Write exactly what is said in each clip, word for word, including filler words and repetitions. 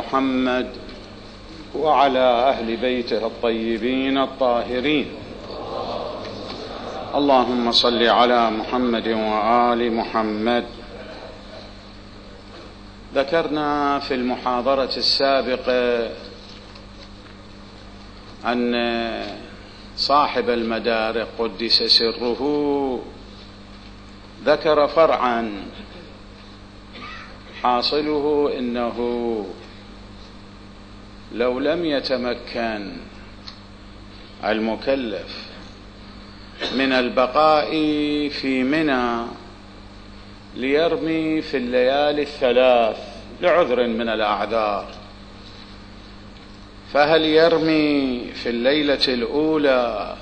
محمد وعلى أهل بيته الطيبين الطاهرين. اللهم صل على محمد وآل محمد. ذكرنا في المحاضرة السابقة أن صاحب المدارك قدس سره ذكر فرعا حاصله إنه لو لم يتمكن المكلف من البقاء في منى ليرمي في الليالي الثلاث لعذر من الأعذار، فهل يرمي في الليلة الأولى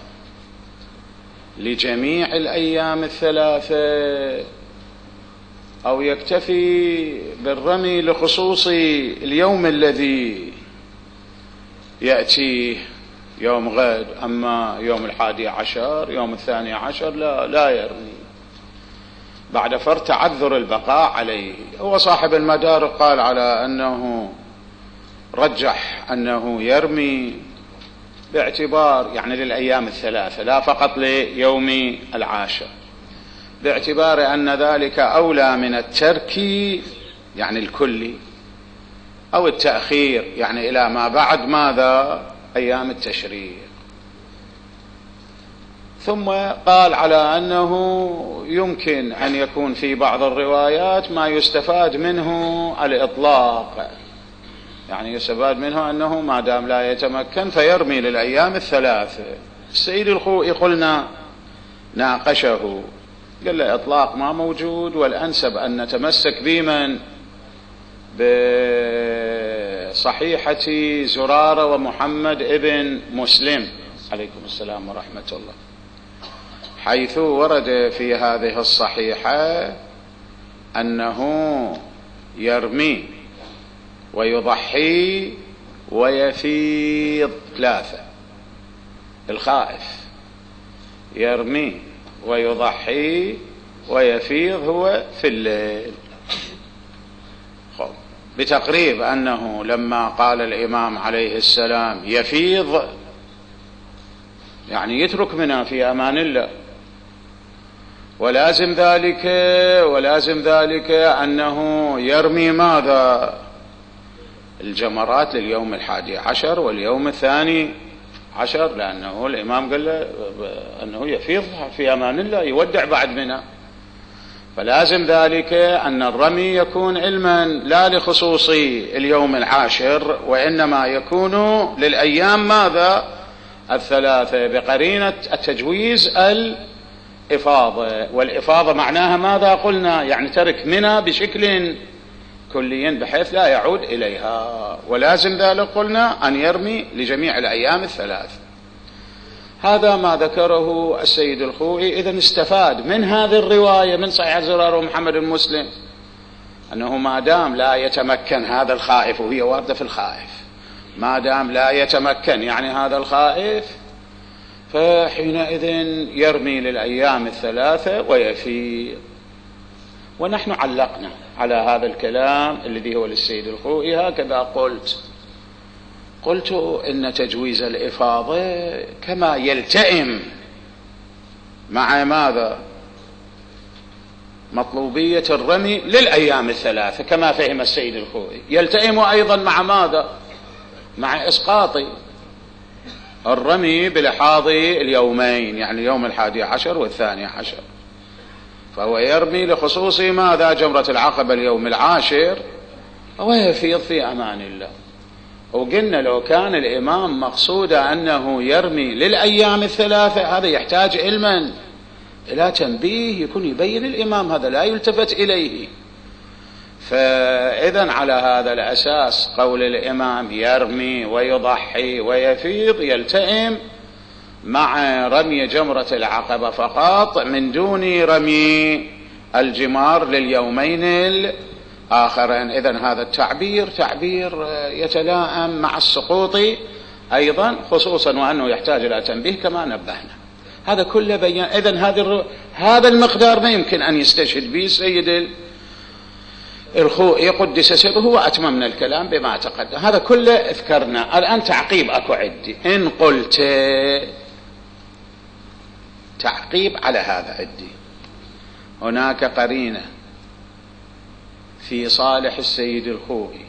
لجميع الأيام الثلاثة أو يكتفي بالرمي لخصوص اليوم الذي يأتيه يوم غد، أما يوم الحادي عشر يوم الثاني عشر لا لا يرمي بعد فرض تعذر البقاء عليه. هو صاحب المدارك قال على أنه رجح أنه يرمي باعتبار يعني للأيام الثلاثة لا فقط ليوم العاشر، باعتبار أن ذلك أولى من الترك يعني الكلي أو التأخير يعني إلى ما بعد ماذا أيام التشريق. ثم قال على أنه يمكن أن يكون في بعض الروايات ما يستفاد منه الإطلاق، يعني يستفاد منه أنه ما دام لا يتمكن فيرمي للأيام الثلاثة. السيد الخوئي قلنا ناقشه، قال له إطلاق ما موجود، والأنسب أن نتمسك بمن بصحيحة زرارة ومحمد ابن مسلم عليكم السلام ورحمة الله، حيث ورد في هذه الصحيحة أنه يرمي ويضحي ويفيض ثلاثة. الخائف يرمي ويضحي ويفيض هو في الليل. بتقريب أنه لما قال الإمام عليه السلام يفيض يعني يترك منها في أمان الله، ولازم ذلك ولازم ذلك أنه يرمي ماذا الجمرات لليوم الحادي عشر واليوم الثاني عشر، لأنه الإمام قال له أنه يفيض في أمان الله يودع بعد منها، فلازم ذلك أن الرمي يكون علما لا لخصوص اليوم العاشر، وإنما يكون للأيام ماذا الثلاثة بقرينة التجويز الإفاضة. والإفاضة معناها ماذا قلنا يعني ترك منى بشكل كلي بحيث لا يعود إليها، ولازم ذلك قلنا أن يرمي لجميع الأيام الثلاث. هذا ما ذكره السيد الخوئي. إذن استفاد من هذه الرواية من صحيح زرارة ومحمد المسلم أنه ما دام لا يتمكن هذا الخائف، وهي واردة في الخائف، ما دام لا يتمكن يعني هذا الخائف، فحينئذ يرمي للأيام الثلاثة ويفيض. ونحن علقنا على هذا الكلام الذي هو للسيد الخوئي هكذا قلت قلت إن تجويز الإفاضة كما يلتئم مع ماذا مطلوبية الرمي للأيام الثلاثة كما فهم السيد الخوئي، يلتئم أيضا مع ماذا مع إسقاط الرمي بلحاظ اليومين يعني اليوم الحادي عشر والثاني عشر، فهو يرمي لخصوص ماذا جمرة العقبة اليوم العاشر ويفيض في أمان الله. وقلنا لو كان الإمام مقصود أنه يرمي للأيام الثلاثة هذا يحتاج علما إلى تنبيه يكون يبين الإمام، هذا لا يلتفت إليه. فإذن على هذا الأساس قول الإمام يرمي ويضحي ويفيض يلتئم مع رمي جمرة العقبة فقط من دون رمي الجمار لليومين الآخرين. إذن هذا التعبير تعبير يتلائم مع السقوط أيضا، خصوصا وأنه يحتاج إلى تنبيه كما نبهنا. هذا كله بيان. إذن هذا هذا المقدار ما يمكن أن يستشهد به سيد الخوئي قدس سره وأتممنا الكلام بما تقدم. هذا كله اذكرنا. الآن تعقيب أكو عندي. إن قلت تعقيب على هذا عندي، هناك قرينة في صالح السيد الخوئي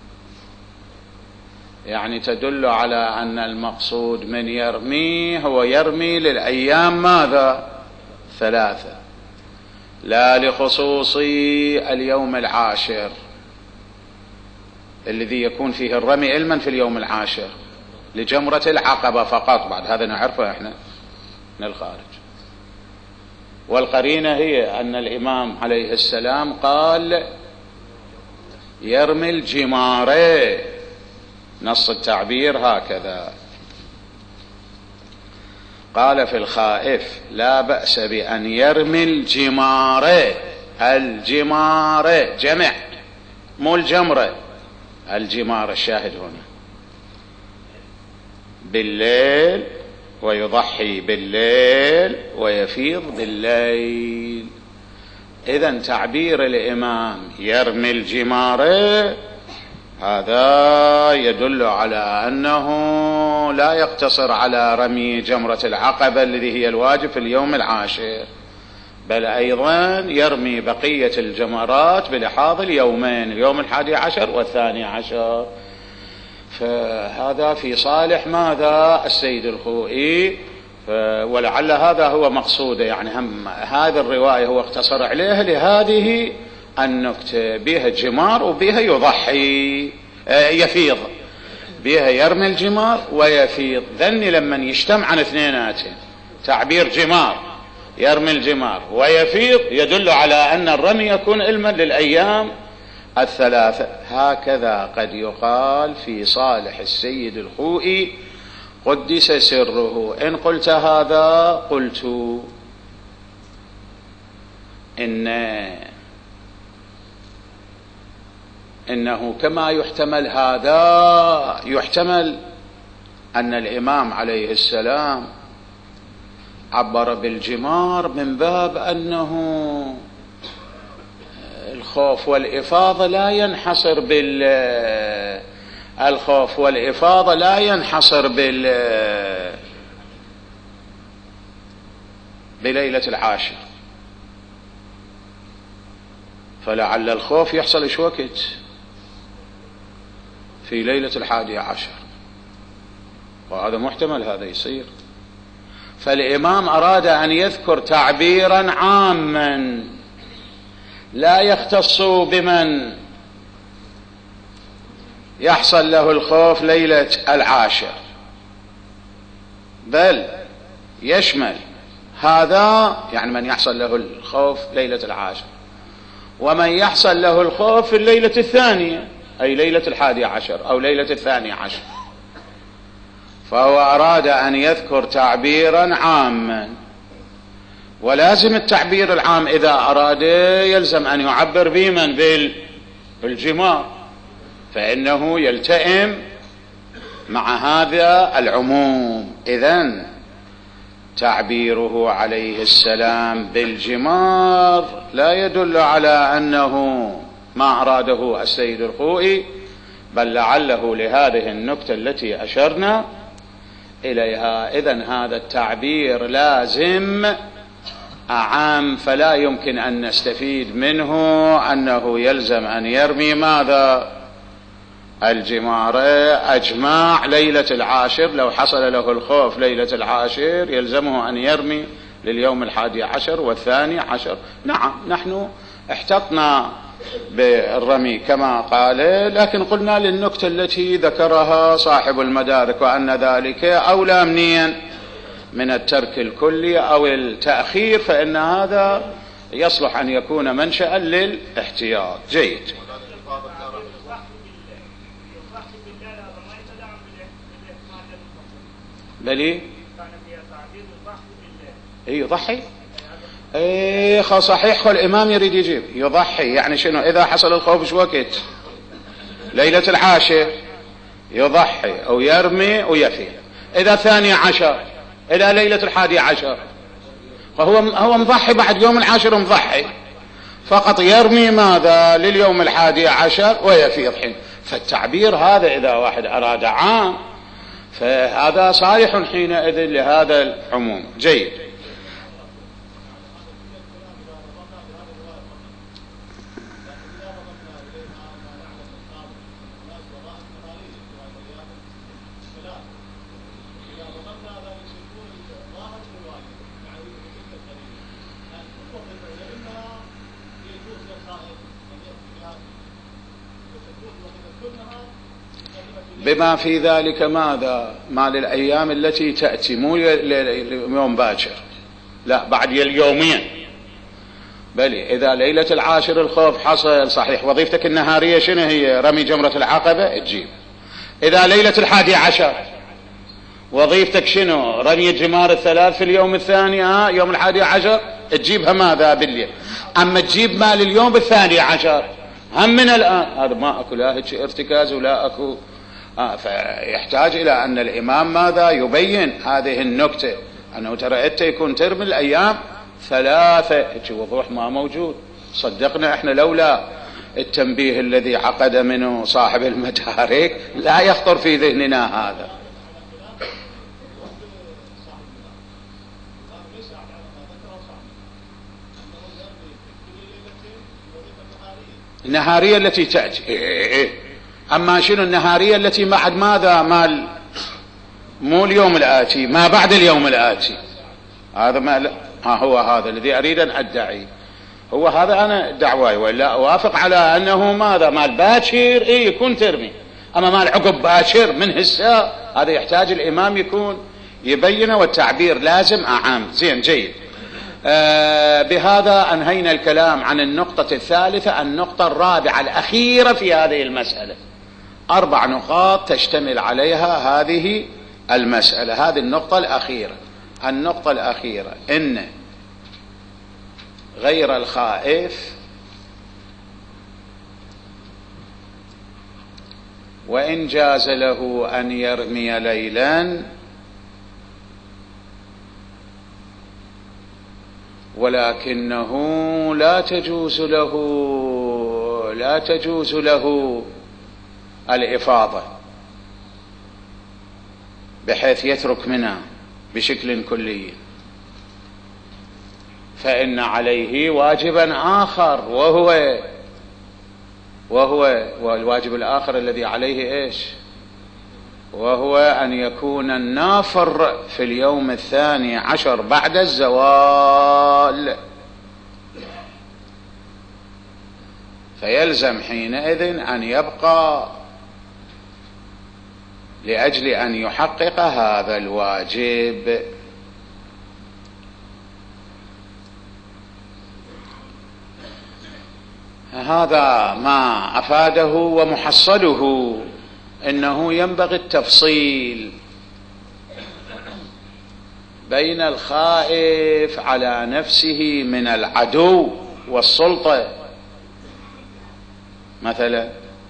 يعني تدل على أن المقصود من يرمي هو يرمي للأيام ماذا؟ ثلاثة، لا لخصوص اليوم العاشر الذي يكون فيه الرمي علما في اليوم العاشر لجمرة العقبة فقط. بعد هذا نعرفه احنا من الخارج. والقرينة هي أن الإمام عليه السلام قال يرمي الجمارة، نص التعبير هكذا. قال في الخائف لا بأس بأن يرمي الجمارة، الجمارة جمع مو الجمرة، الجمارة الشاهد هنا بالليل، ويضحي بالليل ويفيض بالليل. إذن تعبير الإمام يرمي الجمارة هذا يدل على أنه لا يقتصر على رمي جمرة العقبة الذي هي الواجب في اليوم العاشر، بل أيضا يرمي بقية الجمرات بلحاظ اليومين، اليوم الحادي عشر والثاني عشر. فهذا في صالح ماذا؟ السيد الخوئي. ولعل هذا هو مقصوده، يعني هم هذه الرواية هو اقتصر عليها لهذه النكتة، بها جمار وبها يضحي يفيض، بها يرمي الجمار ويفيض. ذني لما يجتمع اثنيناتين تعبير جمار يرمي الجمار ويفيض يدل على أن الرمي يكون علما للأيام الثلاثة. هكذا قد يقال في صالح السيد الخوئي قدس سره. إن قلت هذا قلت إن إنه كما يحتمل هذا يحتمل أن الإمام عليه السلام عبر بالجمار من باب أنه الخوف والإفاضة لا ينحصر بال الخوف والإفاضة لا ينحصر بال بليلة العاشر، فلعل الخوف يحصل ايش وقت؟ في ليلة الحادي عشر، وهذا محتمل هذا يصير. فالإمام أراد أن يذكر تعبيرا عاما لا يختص بمن يحصل له الخوف ليلة العاشر، بل يشمل هذا يعني من يحصل له الخوف ليلة العاشر، ومن يحصل له الخوف في الليلة الثانية أي ليلة الحادي عشر أو ليلة الثاني عشر. فهو أراد أن يذكر تعبيرا عاما، ولازم التعبير العام إذا أراد يلزم أن يعبر بمن؟ بالجمار، فإنه يلتئم مع هذا العموم. إذن تعبيره عليه السلام بالجمار لا يدل على أنه ما أراده السيد الخوئي، بل لعله لهذه النكتة التي أشرنا إليها. إذن هذا التعبير لازم أعام، فلا يمكن أن نستفيد منه أنه يلزم أن يرمي ماذا؟ الجمارة أجماع ليلة العاشر. لو حصل له الخوف ليلة العاشر يلزمه أن يرمي لليوم الحادي عشر والثاني عشر. نعم نحن احتطنا بالرمي كما قال، لكن قلنا للنكتة التي ذكرها صاحب المدارك وأن ذلك أولى منيا من الترك الكلي أو التأخير، فإن هذا يصلح أن يكون منشأ للاحتياط. جيد. بلي يضحي ايه صحيح. الامام يريد يجيب يضحي يعني شنو؟ اذا حصل الخوف شو وقت؟ ليلة العاشر يضحي او يرمي ويفي. اذا ثاني عشر الى ليلة الحادي عشر فهو هو مضحي بعد يوم العاشر مضحي، فقط يرمي ماذا لليوم الحادي عشر ويفيض حين. فالتعبير هذا إذا واحد أراد عام فهذا صالح حينئذ لهذا العموم. جيد. بما في ذلك ماذا ما للأيام التي تأتي، مو يوم باكر، لا بعد اليومين. بل إذا ليلة العاشر الخوف حصل صحيح وظيفتك النهارية شنو هي؟ رمي جمرة العقبة تجيب. إذا ليلة الحادي عشر وظيفتك شنو؟ رمي الجمار الثلاث في اليوم الثاني، ها يوم الحادي عشر تجيبها ماذا بالليل. أما تجيب مال اليوم الثاني عشر هم من الآن، هذا ما أكو لا هيك ارتكاز ولا أكو آه فيحتاج إلى أن الإمام ماذا يبين هذه النكتة، أنه ترى أنت يكون ترمي الأيام ثلاثة، هيك وضوح ما موجود. صدقنا إحنا لولا التنبيه الذي عقد منه صاحب المدارك لا يخطر في ذهننا هذا. النهارية التي تأتي إيه إيه. أما شنو النهارية التي بعد ماذا مال مو اليوم الآتي، ما بعد اليوم الآتي، هذا ما لا. ها هو هذا الذي أريد أن أدعي، هو هذا أنا دعواي، ولا أوافق على أنه ماذا مال باكر إيه يكون ترمي. أما مال عقب باكر من هسه هذا يحتاج الإمام يكون يبينه، والتعبير لازم أعام. زين جيد. آه بهذا أنهينا الكلام عن النقطة الثالثة. النقطة الرابعة الأخيرة في هذه المسألة، أربع نقاط تشتمل عليها هذه المسألة. هذه النقطة الأخيرة، النقطة الأخيرة إن غير الخائف وإن جاز له أن يرمي ليلا ولكنه لا تجوز له لا تجوز له الإفاضة بحيث يترك منها بشكل كلي، فإن عليه واجبا آخر، وهو وهو والواجب الآخر الذي عليه إيش؟ وهو أن يكون النافر في اليوم الثاني عشر بعد الزوال، فيلزم حينئذ أن يبقى لأجل أن يحقق هذا الواجب. هذا ما أفاده ومحصله إنه ينبغي التفصيل بين الخائف على نفسه من العدو والسلطة مثلا،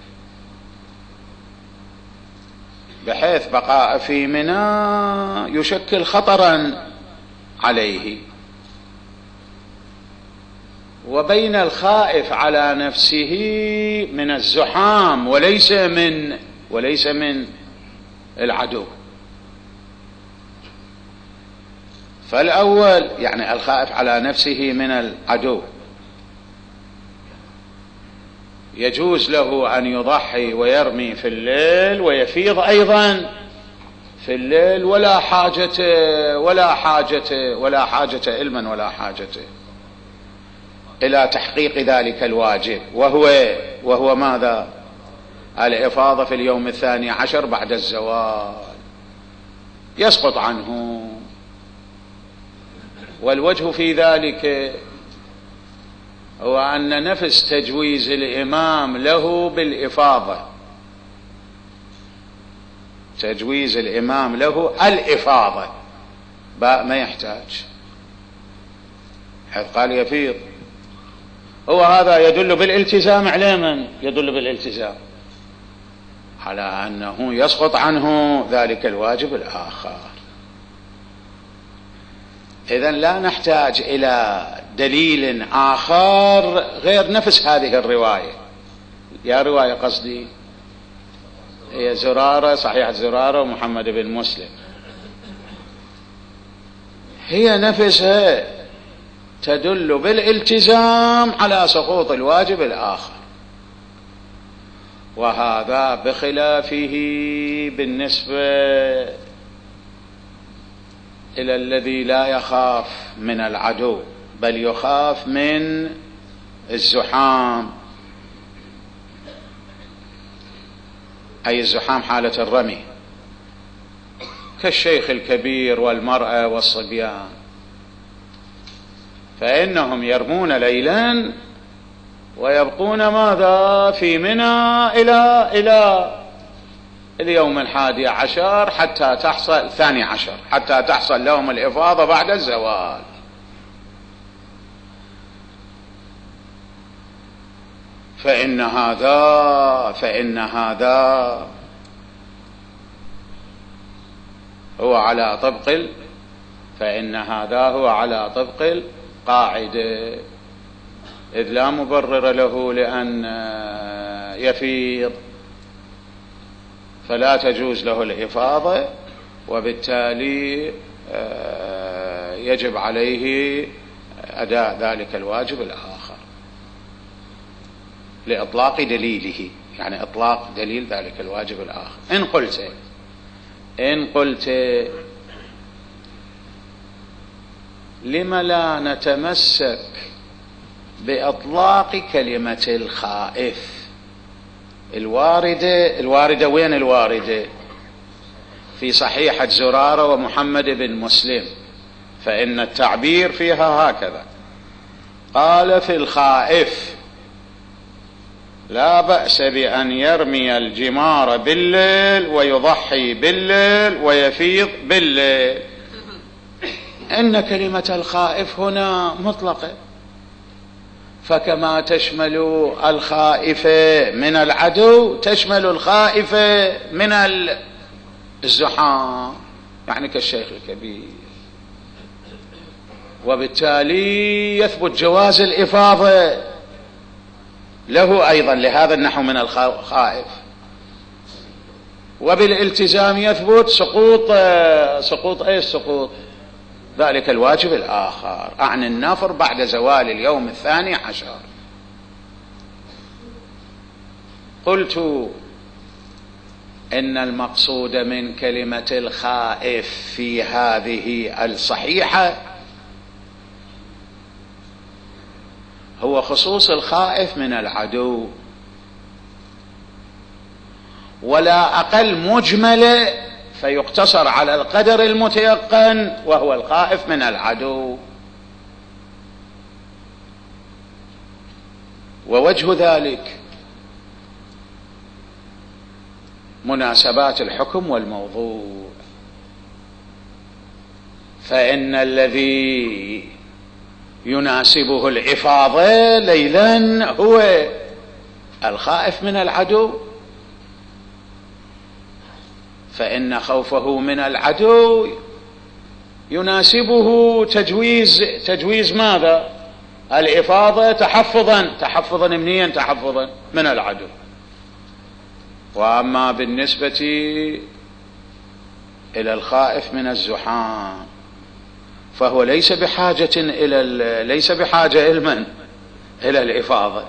بحيث بقاء في منى يشكل خطرا عليه، وبين الخائف على نفسه من الزحام وليس من وليس من العدو. فالأول يعني الخائف على نفسه من العدو يجوز له أن يضحي ويرمي في الليل ويفيض أيضا في الليل، ولا حاجة ولا حاجة ولا حاجة علما ولا حاجة إلى تحقيق ذلك الواجب، وهو وهو ماذا؟ الإفاضة في اليوم الثاني عشر بعد الزوال، يسقط عنه. والوجه في ذلك هو أن نفس تجويز الإمام له بالإفاضة، تجويز الإمام له الإفاضة ما يحتاج، حيث قال يفيض، هو هذا يدل بالالتزام على من؟ يدل بالالتزام على أنه يسقط عنه ذلك الواجب الآخر. إذن لا نحتاج إلى دليل آخر غير نفس هذه الرواية. يا رواية قصدي هي زرارة، صحيح زرارة ومحمد بن مسلم، هي نفسها تدل بالالتزام على سقوط الواجب الآخر، وهذا بخلافه بالنسبة إلى الذي لا يخاف من العدو بل يخاف من الزحام، أي الزحام حالة الرمي، كالشيخ الكبير والمرأة والصبيان، فإنهم يرمون ليلا ويبقون ماذا في منى إلى إلى اليوم الحادي عشر حتى تحصل الثاني عشر حتى تحصل لهم الإفاضة بعد الزوال. فإن هذا فإن هذا هو على طبق فإن هذا هو على طبق القاعدة، إذ لا مبرر له لأن يفيض، فلا تجوز له الإفاضة، وبالتالي يجب عليه أداء ذلك الواجب الآخر لإطلاق دليله، يعني إطلاق دليل ذلك الواجب الآخر. إن قلت إن قلت لم لا نتمسك بإطلاق كلمة الخائف الواردة الواردة وين الواردة؟ في صحيحة زرارة ومحمد بن مسلم، فإن التعبير فيها هكذا: قال في الخائف لا بأس بأن يرمي الجمار بالليل ويضحي بالليل ويفيض بالليل. إن كلمة الخائف هنا مطلقة، فكما تشمل الخائف من العدو تشمل الخائف من الزحام، يعني كالشيخ الكبير، وبالتالي يثبت جواز الإفاضة له أيضا لهذا النحو من الخائف، وبالالتزام يثبت سقوط سقوط أي سقوط ذلك الواجب الآخر عن النفر بعد زوال اليوم الثاني عشر. قلت إن المقصود من كلمة الخائف في هذه الصحيحة هو خصوص الخائف من العدو، ولا أقل مجملة فيقتصر على القدر المتيقن وهو الخائف من العدو. ووجه ذلك مناسبات الحكم والموضوع، فإن الذي يناسبه الإفاضة ليلا هو الخائف من العدو، فإن خوفه من العدو يناسبه تجويز تجويز ماذا؟ الإفاضة تحفظا تحفظا منيا تحفظا من العدو. وأما بالنسبة إلى الخائف من الزحام فهو ليس بحاجة إلى ليس بحاجة علما إلى الإفاضة.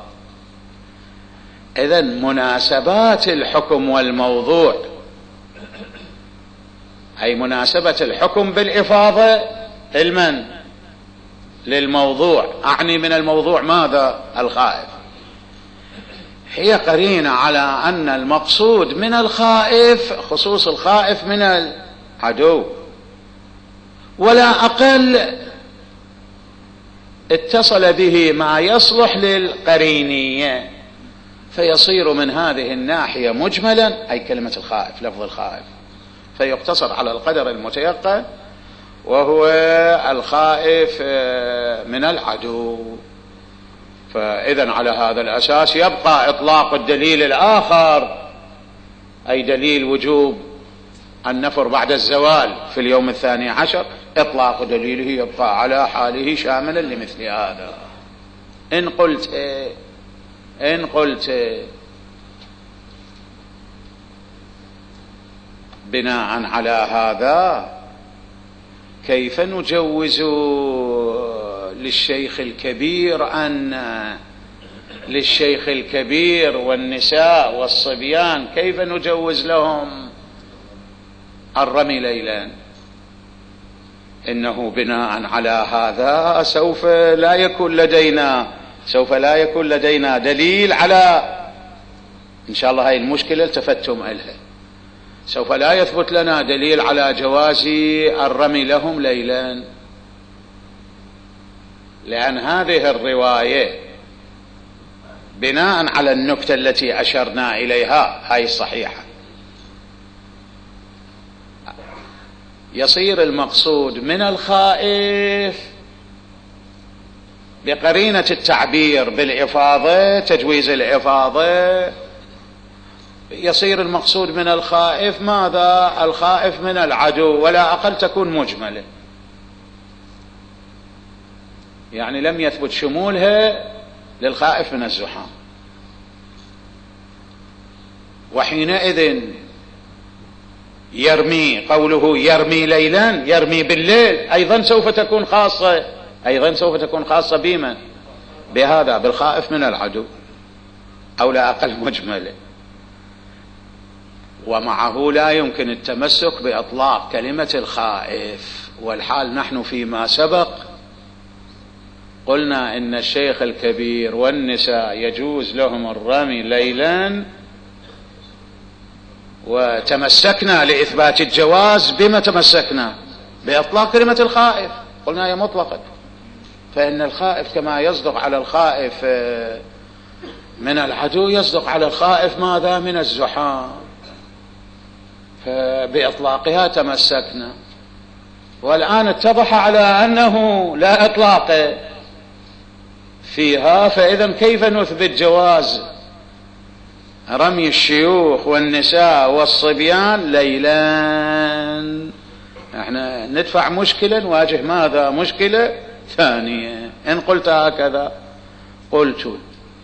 إذن مناسبات الحكم والموضوع، أي مناسبة الحكم بالإفاضة علما للموضوع، أعني من الموضوع ماذا؟ الخائف، هي قرينة على أن المقصود من الخائف خصوص الخائف من العدو، ولا أقل اتصل به ما يصلح للقرينية، فيصير من هذه الناحية مجملا، أي كلمة الخائف لفظ الخائف، فيقتصر على القدر المتيقن وهو الخائف من العدو. فإذن على هذا الأساس يبقى إطلاق الدليل الآخر، أي دليل وجوب النفر بعد الزوال في اليوم الثاني عشر، إطلاق دليله يبقى على حاله شاملا لمثل هذا. إن قلت إيه إن قلت إيه بناء على هذا كيف نجوز للشيخ الكبير أن للشيخ الكبير والنساء والصبيان كيف نجوز لهم الرمي ليلا؟ إنه بناء على هذا سوف لا يكون لدينا سوف لا يكون لدينا دليل على، إن شاء الله هاي المشكلة التفتم إلها، سوف لا يثبت لنا دليل على جواز الرمي لهم ليلا، لأن هذه الرواية بناء على النكتة التي أشرنا إليها هاي الصحيحة يصير المقصود من الخائف بقرينة التعبير بالإفاضة تجويز الإفاضة، يصير المقصود من الخائف ماذا؟ الخائف من العدو، ولا أقل تكون مجملة، يعني لم يثبت شمولها للخائف من الزحام، وحينئذ يرمي قوله يرمي ليلا يرمي بالليل أيضا سوف تكون خاصة أيضا سوف تكون خاصة بما بهذا بالخائف من العدو، أو لا أقل مجملة. ومعه لا يمكن التمسك بإطلاق كلمة الخائف، والحال نحن فيما سبق قلنا إن الشيخ الكبير والنساء يجوز لهم الرمي ليلا، وتمسكنا لإثبات الجواز بما تمسكنا بإطلاق كلمة الخائف، قلنا هي مطلقة، فإن الخائف كما يصدق على الخائف من العدو يصدق على الخائف ماذا؟ من الزحام، فبإطلاقها تمسكنا. والآن اتضح على أنه لا إطلاق فيها، فإذا كيف نثبت جواز رمي الشيوخ والنساء والصبيان ليلا؟ احنا ندفع مشكلة نواجه ماذا؟ مشكلة ثانية. إن قلت هكذا قلت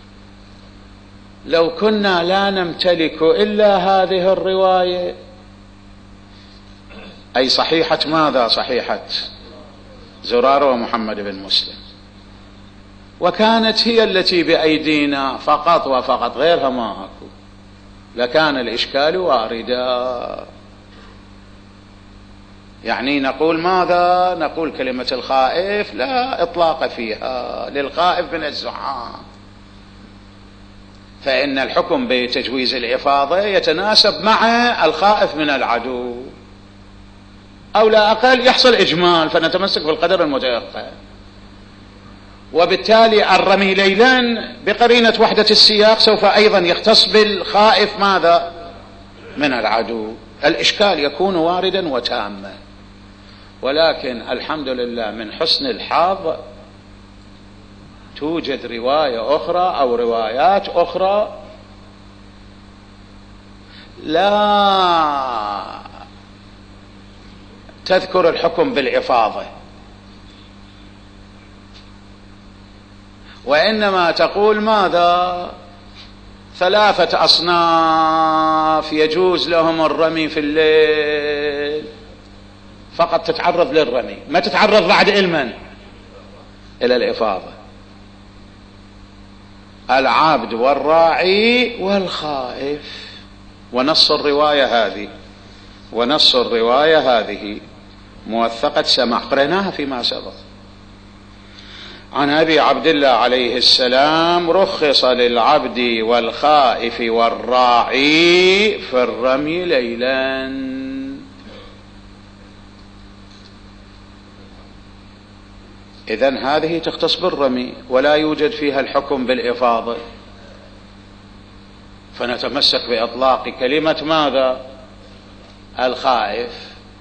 لو كنا لا نمتلك إلا هذه الرواية، أي صحيحة ماذا؟ صحيحة زرارة ومحمد بن مسلم، وكانت هي التي بأيدينا فقط وفقط، غيرها ما أكو، لكان الإشكال واردا. يعني نقول ماذا؟ نقول كلمة الخائف لا إطلاق فيها للخائف من الزحام، فإن الحكم بتجويز الإفاضة يتناسب مع الخائف من العدو، أو لا أقل يحصل إجمال فنتمسك بالقدر المتيقن. وبالتالي الرمي ليلا بقرينة وحدة السياق سوف أيضا يختص بالخائف ماذا؟ من العدو، الإشكال يكون واردا وتاما. ولكن الحمد لله من حسن الحظ توجد رواية أخرى أو روايات أخرى لا تذكر الحكم بالإفاضة، وإنما تقول ماذا؟ ثلاثة أصناف يجوز لهم الرمي في الليل، فقط تتعرض للرمي، ما تتعرض بعد علما إلى الإفاضة: العبد والراعي والخائف. ونص الرواية هذه ونص الرواية هذه موثقة سماع، قرأناها فيما سبق، عن أبي عبد الله عليه السلام: رخص للعبد والخائف والراعي في الرمي ليلا. إذن هذه تختص بالرمي ولا يوجد فيها الحكم بالإفاضة، فنتمسك بإطلاق كلمة ماذا؟ الخائف،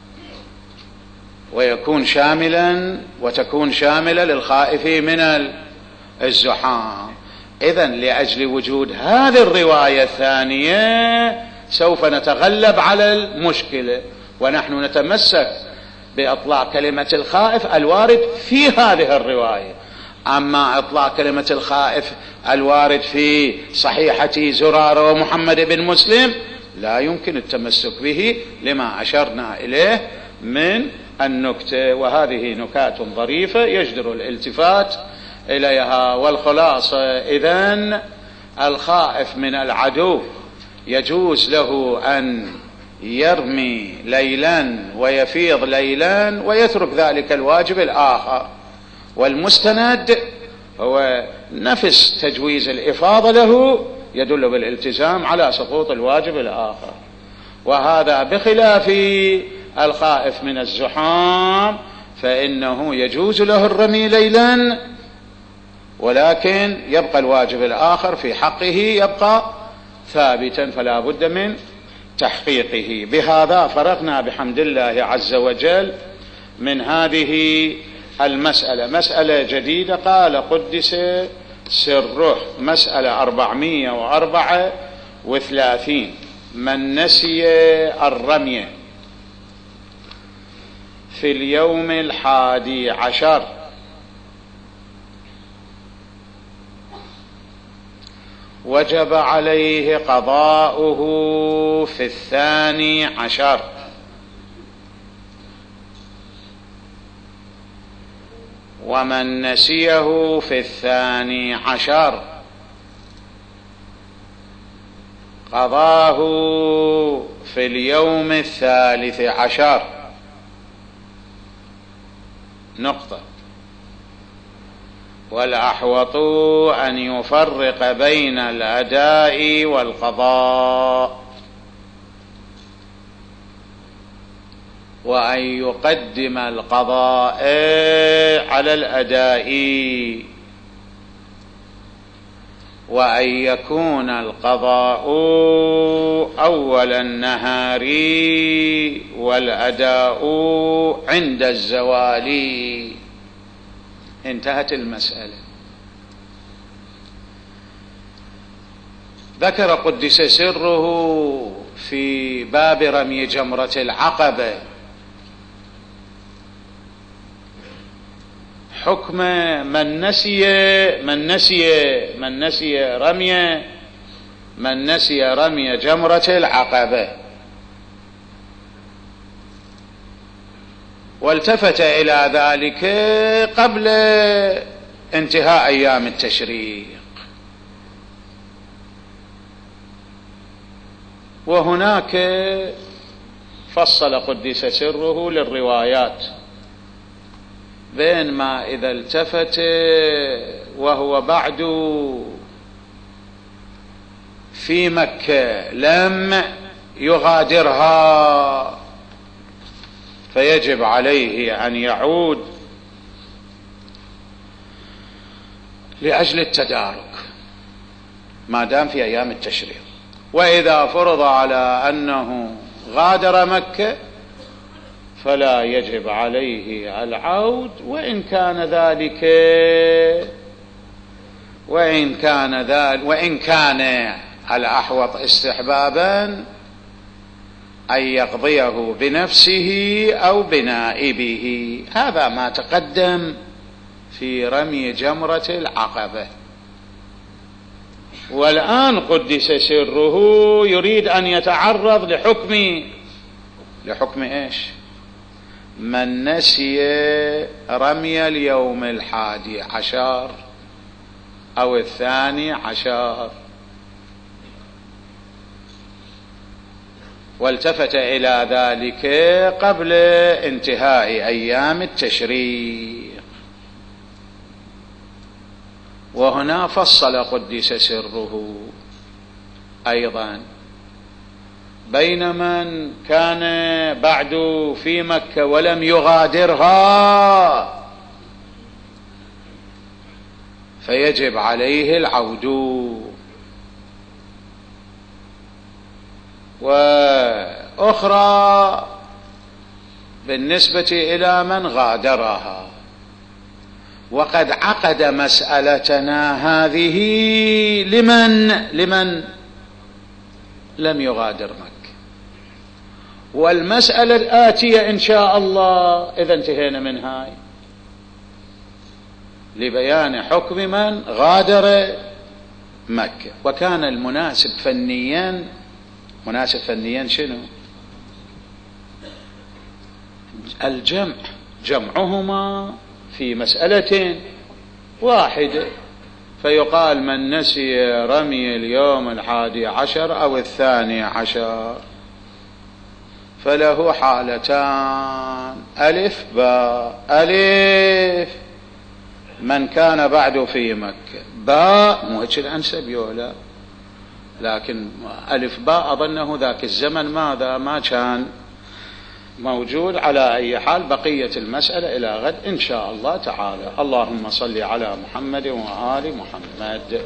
ويكون شاملا وتكون شاملة للخائف من الزحام. إذن لأجل وجود هذه الرواية الثانية سوف نتغلب على المشكلة، ونحن نتمسك بإطلاق كلمة الخائف الوارد في هذه الرواية. أما إطلاق كلمة الخائف الوارد في صحيحة زرارة ومحمد بن مسلم لا يمكن التمسك به لما أشرنا إليه من النكتة، وهذه نكات ظريفة يجدر الالتفات إليها. والخلاصة إذن الخائف من العدو يجوز له أن يرمي ليلا ويفيض ليلا ويترك ذلك الواجب الآخر، والمستند هو نفس تجويز الإفاضة له يدل بالالتزام على سقوط الواجب الآخر. وهذا بخلاف الخائف من الزحام فإنه يجوز له الرمي ليلا، ولكن يبقى الواجب الآخر في حقه يبقى ثابتا، فلا بد من تحقيقه. بهذا فرغنا بحمد الله عز وجل من هذه المسألة. مسألة جديدة قال قدس سره، مسألة أربعمائة وأربعة وثلاثين: من نسي الرمي في اليوم الحادي عشر وجب عليه قضاؤه في الثاني عشر، ومن نسيه في الثاني عشر قضاه في اليوم الثالث عشر. نقطة. والأحوط أن يفرق بين الأداء والقضاء، وأن يقدم القضاء على الأداء، وأن يكون القضاء أول النهار والأداء عند الزوال. انتهت المسألة. ذكر قدس سره في باب رمي جمرة العقبة حكم من نسي من نسي من نسي رمي من نسي رمي جمرة العقبة، والتفت إلى ذلك قبل انتهاء أيام التشريق. وهناك فصل قدس سره للروايات بين ما إذا التفت وهو بعد في مكة لم يغادرها فيجب عليه أن يعود لأجل التدارك ما دام في أيام التشريق. وإذا فرض على أنه غادر مكة فلا يجب عليه العود، وإن كان ذلك وإن كان ذلك وإن كان الأحوط استحبابا أن يقضيه بنفسه أو بنائبه. هذا ما تقدم في رمي جمرة العقبة. والآن قدس سره يريد أن يتعرض لحكم لحكم إيش؟ من نسي رمي اليوم الحادي عشر أو الثاني عشر والتفت إلى ذلك قبل انتهاء أيام التشريق. وهنا فصل قدس سره أيضا بين من كان بعد في مكة ولم يغادرها فيجب عليه العود، وأخرى بالنسبة إلى من غادرها. وقد عقد مسألتنا هذه لمن لمن لم يغادر مكة، والمسألة الآتية إن شاء الله إذا انتهينا من هاي لبيان حكم من غادر مكة. وكان المناسب فنيا، مناسب فنيا شنو؟ الجمع، جمعهما في مسألة واحدة، فيقال من نسي رمي اليوم الحادي عشر أو الثاني عشر فله حالتان: ألف باء. ألف من كان بعد في مكة، باء مو هيك الأنسب يولا، لكن ألف باء أظنه ذاك الزمن ماذا ما كان موجود. على أي حال بقية المسألة إلى غد إن شاء الله تعالى. اللهم صل على محمد وآل محمد.